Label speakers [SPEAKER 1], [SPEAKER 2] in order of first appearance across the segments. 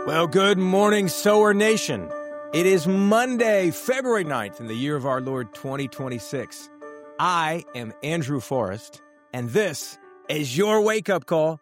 [SPEAKER 1] Well, good morning, Sower Nation. It is Monday, February 9th in the year of our Lord 2026. I am Andrew Forrest, and this is your wake-up call.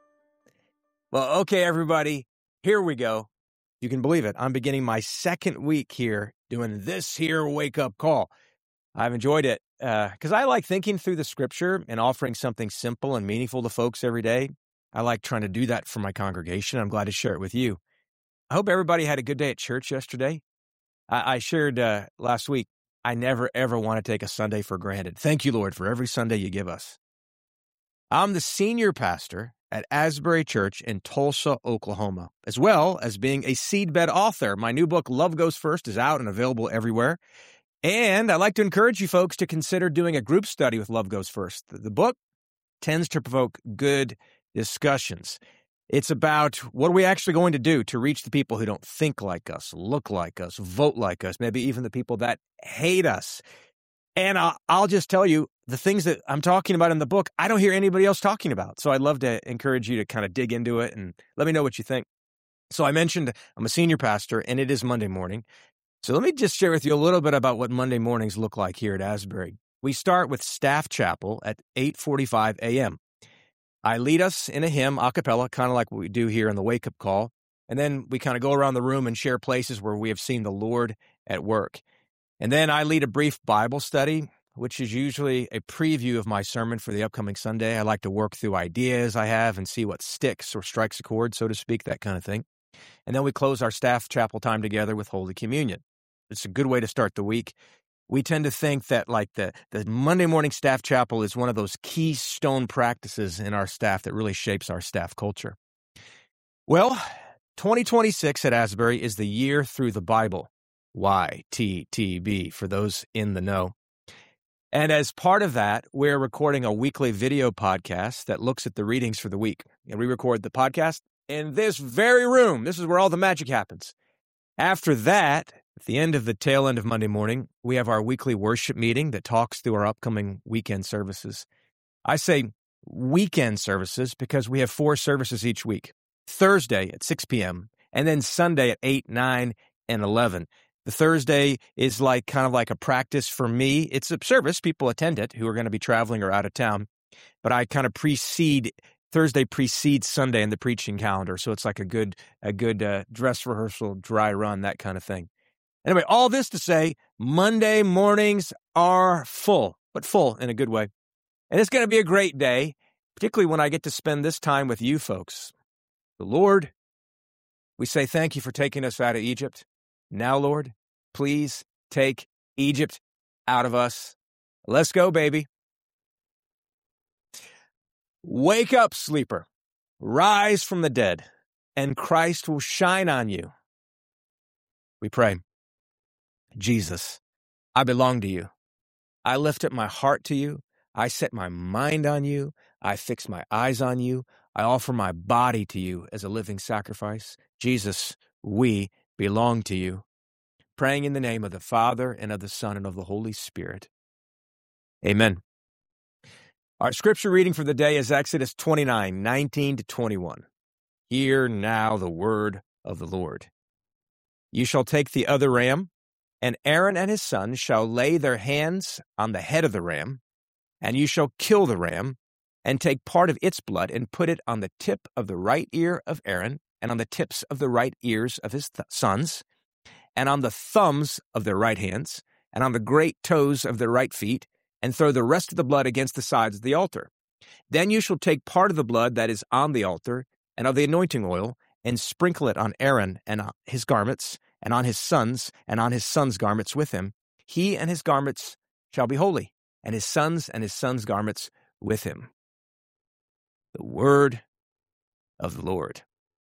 [SPEAKER 1] Well, okay, everybody, here we go. You can believe it. I'm beginning my second week here doing this here wake-up call. I've enjoyed it because I like thinking through the scripture and offering something simple and meaningful to folks every day. I like trying to do that for my congregation. I'm glad to share it with you. I hope everybody had a good day at church yesterday. I shared last week, I never, ever want to take a Sunday for granted. Thank you, Lord, for every Sunday you give us. I'm the senior pastor at Asbury Church in Tulsa, Oklahoma, as well as being a seedbed author. My new book, Love Goes First, is out and available everywhere. And I'd like to encourage you folks to consider doing a group study with Love Goes First. The book tends to provoke good discussions. It's about what are we actually going to do to reach the people who don't think like us, look like us, vote like us, maybe even the people that hate us. And I'll just tell you, the things that I'm talking about in the book, I don't hear anybody else talking about. So I'd love to encourage you to kind of dig into it and let me know what you think. So I mentioned I'm a senior pastor, and it is Monday morning. So let me just share with you a little bit about what Monday mornings look like here at Asbury. We start with staff chapel at 8:45 a.m. I lead us in a hymn, a cappella, kind of like what we do here in the wake-up call, and then we kind of go around the room and share places where we have seen the Lord at work. And then I lead a brief Bible study, which is usually a preview of my sermon for the upcoming Sunday. I like to work through ideas I have and see what sticks or strikes a chord, so to speak, that kind of thing. And then we close our staff chapel time together with Holy Communion. It's a good way to start the week. We tend to think that like the Monday morning staff chapel is one of those keystone practices in our staff that really shapes our staff culture. Well, 2026 at Asbury is the year through the Bible. YTTB, for those in the know. And as part of that, we're recording a weekly video podcast that looks at the readings for the week. And we record the podcast in this very room. This is where all the magic happens. After that, at the end of the tail end of Monday morning, we have our weekly worship meeting that talks through our upcoming weekend services. I say weekend services because we have 4 services each week. Thursday at 6 p.m. and then Sunday at 8, 9, and 11. The Thursday is kind of like a practice for me. It's a service. People attend it who are going to be traveling or out of town. But I kind of Thursday precedes Sunday in the preaching calendar. So it's like a good dress rehearsal, dry run, that kind of thing. Anyway, all this to say, Monday mornings are full, but full in a good way. And it's going to be a great day, particularly when I get to spend this time with you folks. The Lord, we say thank you for taking us out of Egypt. Now, Lord, please take Egypt out of us. Let's go, baby. Wake up, sleeper. Rise from the dead, and Christ will shine on you. We pray. Jesus, I belong to you. I lift up my heart to you. I set my mind on you. I fix my eyes on you. I offer my body to you as a living sacrifice. Jesus, we belong to you. Praying in the name of the Father, and of the Son, and of the Holy Spirit. Amen. Our scripture reading for the day is Exodus 29, 19 to 21. Hear now the word of the Lord. You shall take the other ram, and Aaron and his sons shall lay their hands on the head of the ram, and you shall kill the ram, and take part of its blood, and put it on the tip of the right ear of Aaron, and on the tips of the right ears of his sons, and on the thumbs of their right hands, and on the great toes of their right feet, and throw the rest of the blood against the sides of the altar. Then you shall take part of the blood that is on the altar, and of the anointing oil, and sprinkle it on Aaron and on his garments, and on his sons garments with him. He and his garments shall be holy, and his sons garments with him. The word of the Lord.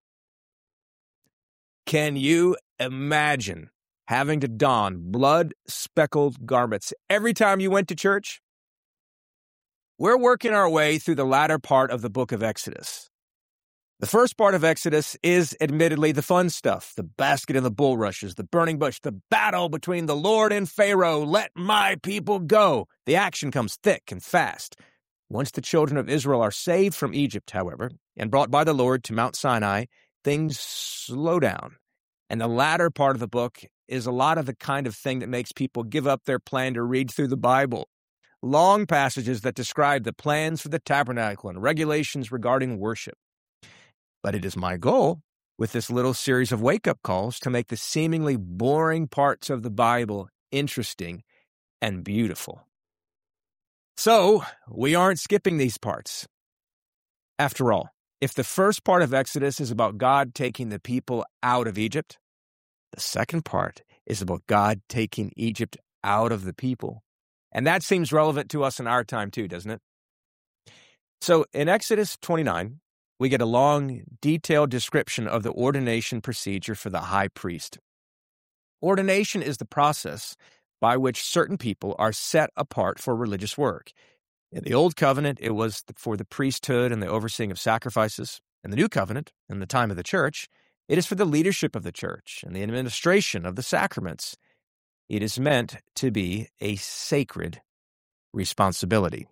[SPEAKER 1] Can you imagine having to don blood-speckled garments every time you went to church? We're working our way through the latter part of the book of Exodus. The first part of Exodus is admittedly the fun stuff, the basket and the bulrushes, the burning bush, the battle between the Lord and Pharaoh. Let my people go. The action comes thick and fast. Once the children of Israel are saved from Egypt, however, and brought by the Lord to Mount Sinai, things slow down. And the latter part of the book is a lot of the kind of thing that makes people give up their plan to read through the Bible. Long passages that describe the plans for the tabernacle and regulations regarding worship. But it is my goal with this little series of wake-up calls to make the seemingly boring parts of the Bible interesting and beautiful. So, we aren't skipping these parts. After all, if the first part of Exodus is about God taking the people out of Egypt, the second part is about God taking Egypt out of the people. And that seems relevant to us in our time too, doesn't it? So in Exodus 29, we get a long, detailed description of the ordination procedure for the high priest. Ordination is the process by which certain people are set apart for religious work. In the Old Covenant, it was for the priesthood and the overseeing of sacrifices. In the New Covenant, in the time of the church, it is for the leadership of the church and the administration of the sacraments. It is meant to be a sacred responsibility.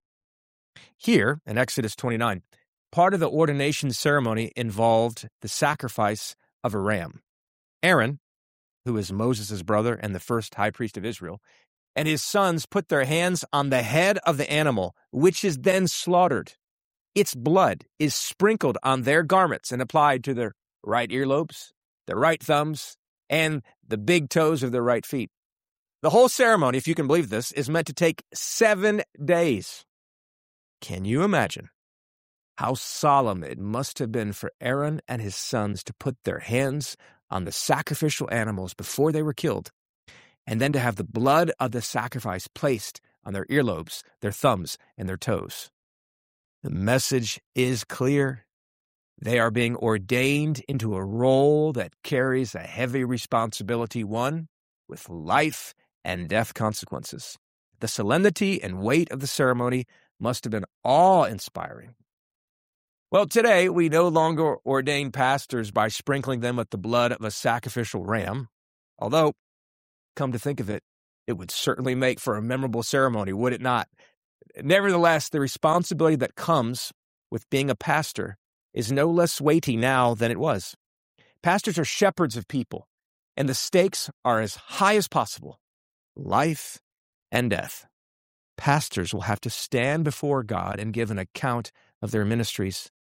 [SPEAKER 1] Here, in Exodus 29, part of the ordination ceremony involved the sacrifice of a ram. Aaron, who is Moses' brother and the first high priest of Israel, and his sons put their hands on the head of the animal, which is then slaughtered. Its blood is sprinkled on their garments and applied to their right earlobes, their right thumbs, and the big toes of their right feet. The whole ceremony, if you can believe this, is meant to take 7 days. Can you imagine how solemn it must have been for Aaron and his sons to put their hands on the sacrificial animals before they were killed, and then to have the blood of the sacrifice placed on their earlobes, their thumbs, and their toes? The message is clear. They are being ordained into a role that carries a heavy responsibility, one with life and death consequences. The solemnity and weight of the ceremony must have been awe-inspiring. Well, today we no longer ordain pastors by sprinkling them with the blood of a sacrificial ram, although, come to think of it, it would certainly make for a memorable ceremony, would it not? Nevertheless, the responsibility that comes with being a pastor is no less weighty now than it was. Pastors are shepherds of people, and the stakes are as high as possible: life and death. Pastors will have to stand before God and give an account of their ministries.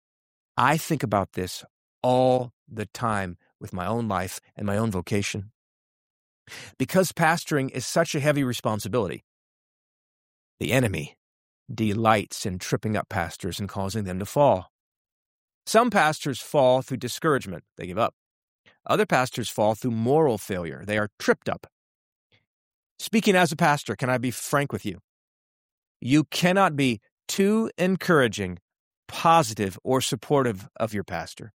[SPEAKER 1] I think about this all the time with my own life and my own vocation. Because pastoring is such a heavy responsibility, the enemy delights in tripping up pastors and causing them to fall. Some pastors fall through discouragement. They give up. Other pastors fall through moral failure. They are tripped up. Speaking as a pastor, can I be frank with you? You cannot be too encouraging, positive, or supportive of your pastor.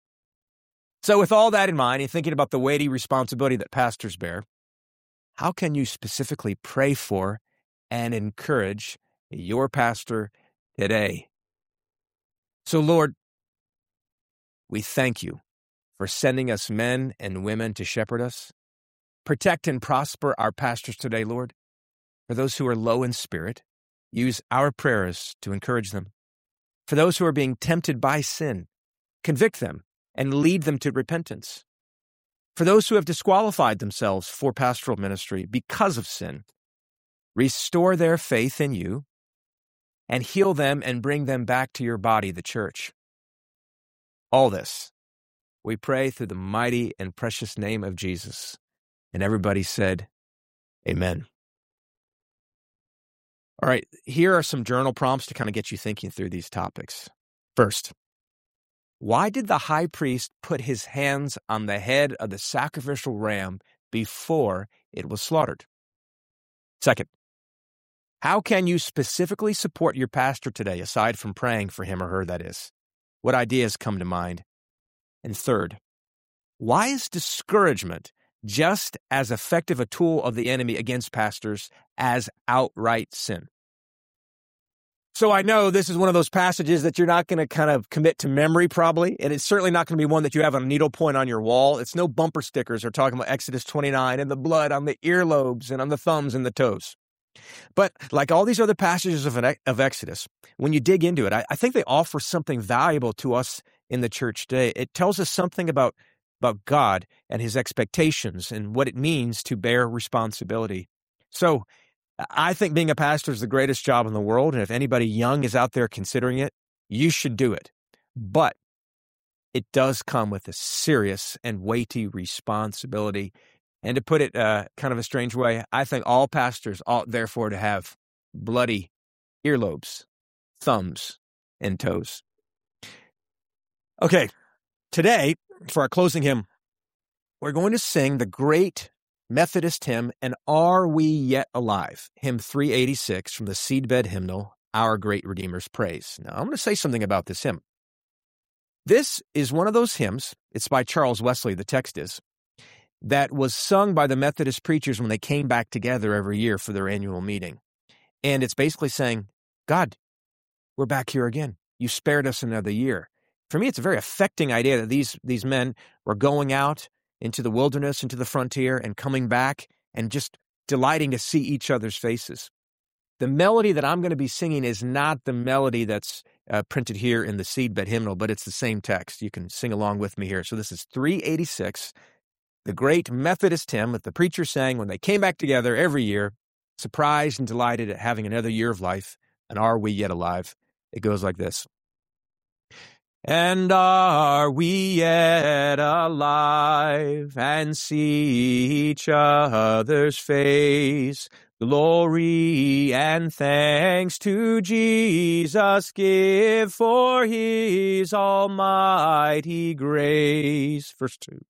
[SPEAKER 1] So with all that in mind, and thinking about the weighty responsibility that pastors bear, how can you specifically pray for and encourage your pastor today? So, Lord, we thank you for sending us men and women to shepherd us. Protect and prosper our pastors today, Lord. For those who are low in spirit, use our prayers to encourage them. For those who are being tempted by sin, convict them and lead them to repentance. For those who have disqualified themselves for pastoral ministry because of sin, restore their faith in you and heal them and bring them back to your body, the church. All this, we pray through the mighty and precious name of Jesus. And everybody said, Amen. All right, here are some journal prompts to kind of get you thinking through these topics. First, why did the high priest put his hands on the head of the sacrificial ram before it was slaughtered? Second, how can you specifically support your pastor today, aside from praying for him or her, that is? What ideas come to mind? And third, why is discouragement just as effective a tool of the enemy against pastors as outright sin? So I know this is one of those passages that you're not going to kind of commit to memory probably, and it's certainly not going to be one that you have on a needlepoint on your wall. It's no bumper stickers or talking about Exodus 29 and the blood on the earlobes and on the thumbs and the toes. But like all these other passages of Exodus, when you dig into it, I think they offer something valuable to us in the church today. It tells us something about God and his expectations and what it means to bear responsibility. So I think being a pastor is the greatest job in the world, and if anybody young is out there considering it, you should do it. But it does come with a serious and weighty responsibility. And to put it kind of a strange way, I think all pastors ought therefore to have bloody earlobes, thumbs, and toes. Okay, today, for our closing hymn, we're going to sing the great Methodist hymn, And Are We Yet Alive? Hymn 386 from the Seedbed Hymnal, Our Great Redeemer's Praise. Now, I'm going to say something about this hymn. This is one of those hymns, it's by Charles Wesley, the text is, that was sung by the Methodist preachers when they came back together every year for their annual meeting. And it's basically saying, God, we're back here again. You spared us another year. For me, it's a very affecting idea that these men were going out into the wilderness, into the frontier, and coming back and just delighting to see each other's faces. The melody that I'm going to be singing is not the melody that's printed here in the Seedbed Hymnal, but it's the same text. You can sing along with me here. So this is 386, the great Methodist hymn that the preacher sang when they came back together every year, surprised and delighted at having another year of life. And are we yet alive? It goes like this. And are we yet alive, and see each other's face? Glory and thanks to Jesus give for his almighty grace. Verse 2.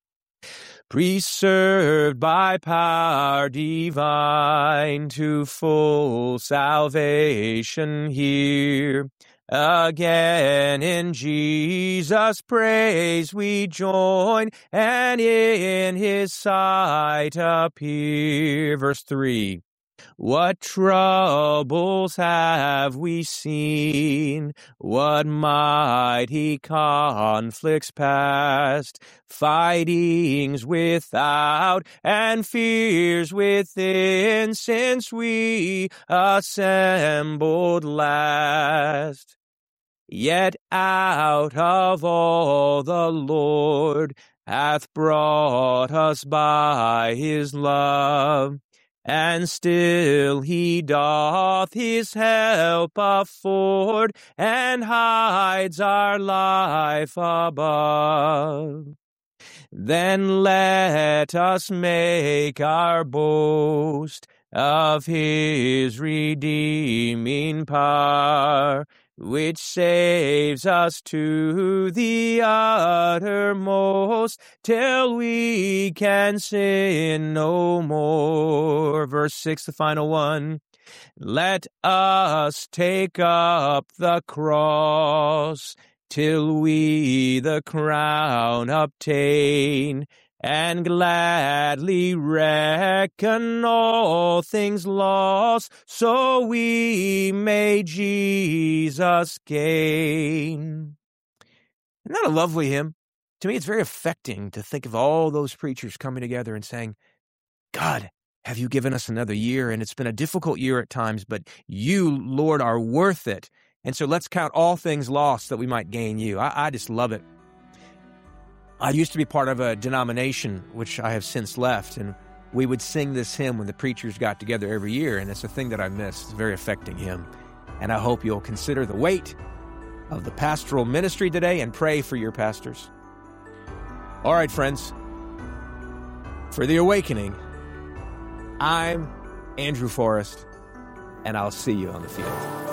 [SPEAKER 1] Preserved by power divine to full salvation here. Again in Jesus' praise we join, and in his sight appear. Verse 3. What troubles have we seen? What mighty conflicts past? Fightings without and fears within, since we assembled last. Yet out of all the Lord hath brought us by his love, and still he doth his help afford, and hides our life above. Then let us make our boast of his redeeming power, which saves us to the uttermost, till we can sin no more. Verse 6, the final one. Let us take up the cross, till we the crown obtain, and gladly reckon all things lost, so we may Jesus gain. Isn't that a lovely hymn? To me, it's very affecting to think of all those preachers coming together and saying, God, have you given us another year? And it's been a difficult year at times, but you, Lord, are worth it. And so let's count all things lost that we might gain you. I just love it. I used to be part of a denomination, which I have since left, and we would sing this hymn when the preachers got together every year, and it's a thing that I miss. It's a very affecting hymn. And I hope you'll consider the weight of the pastoral ministry today and pray for your pastors. All right, friends, for The Awakening, I'm Andrew Forrest, and I'll see you on the field.